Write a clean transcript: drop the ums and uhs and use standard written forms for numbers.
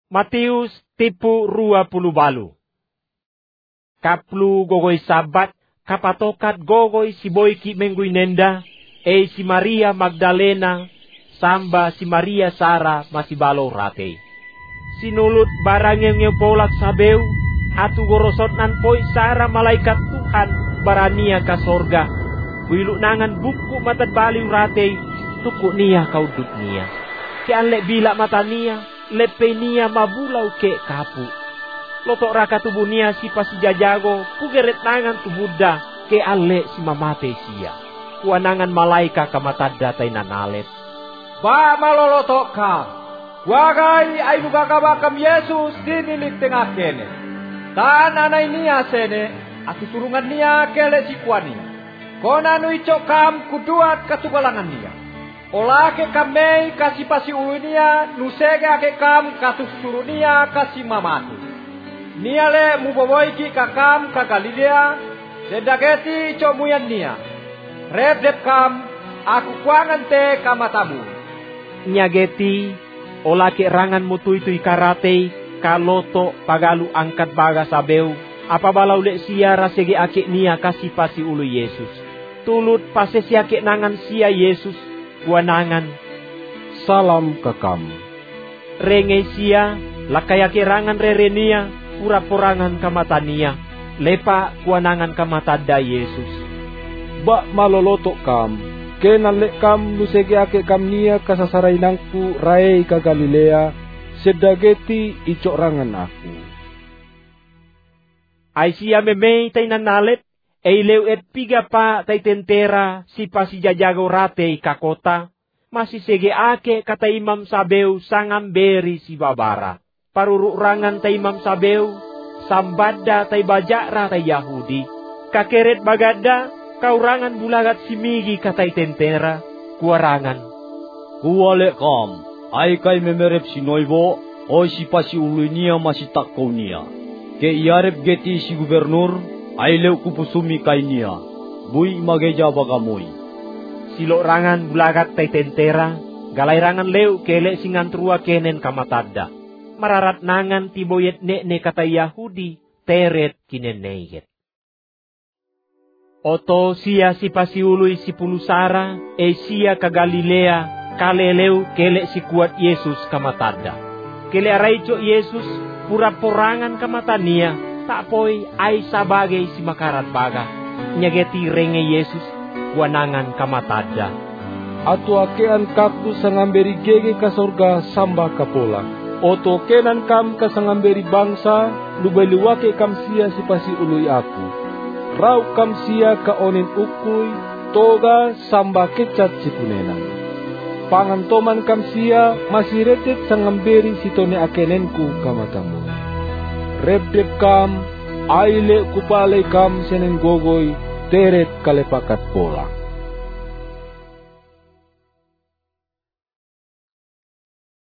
Matius tipu 20 Kaplu gogoy Sabat, kapatokat gogoy si Boyki menggoy nenda, si Maria Magdalena, samba si Maria Sara masibalo rate. Sinulut barangeng ng polak sabeu, atu gorosot nan poy Sara malaikat Tuhan barania ka sorga. Builu nangan buku matad baliw rate, tuku niya kaudut niya. Kian le bila mata niya, lepe niya mabulaw ke kapu. Lotok raka tubuh niya si pasijajago, pugeret nangan tubuda ke ale si mamate siya. Kuanangan malaika kamatadda tay nanalet. Ba malolotok ka, wagay ay nugagabakam Yesus dinilig tengah kene. Tan anay niya sene, at tuturungan niya kele si kuani. Konanu icok kam kuduat katugalangan niya. Olake kamei kasi pasi ulu niya, nusega ke kam katusturu niya kasi mamate. Nia le muboboiki kakam ka Galilea, sedageti comuyan nia. Redep kam, aku kuangan te kamatamu. Nyageti, olake rangan mutui-tui karate, kaloto pagalu angkat baga sabeu, apa balau le sia rasege ake nia kasih pasi ulu Yesus. Tulut pasesi ake nangan sia Yesus, kuanangan. Salam kakam. Renge sia, lakayake rangan rerenia, pura-purangan kamatania, lepa kuanangan kamatadda Yesus. Ba malolotok kam, kenan lek kam lusege ake kam nia kasasarainangku rae ka Galilea, sedageti icok rangan aku. Aisia memei tay nanalet, lew et piga pa tay tentera si pasijajago rate ka kota, masih sege ake kata Imam Sabeu sangamberi si babara. Parururangan tay Imam Sabeu, sambada tay bajakra tay Yahudi. Kakeret bagada, kaurangan bulagat simigi katay tentera, kuarangan. Kuwale kam, ay kay memerep si Noibo, o si pasi ulu niya masih takko niya. Ke iarep geti si gubernur, ay lew kupusumi kay niya, buy mageja bagamoy. Silorangan bulagat tay tentera, galayrangan lew kele singantrua kenen kamatadda. Mararat nangan tiboyet ne kata Yahudi, teret kineneyet. Oto siya si pasiului si pulusara, siya ka Galilea, kalelew kele si kuat Yesus kamatadda. Kele araico Yesus, pura-purangan kamatania, tapoy ay sabagay si makarat baga. Nyageti renge Yesus, kuanangan kamatadda. Atu akean kaku sangamberi gege ka sorga samba kapola. Oto kenan kam kasangamberi bangsa, lubaliwake kam sia si pasi ului aku. Rau kam sia ka onin ukui, toga samba kecat si punenang. Pangantoman kam sia masih retet sangamberi si tone akenenku kamatamu. Repdep kam, aile kupale kam seneng gogoy, teret kalepakat pola.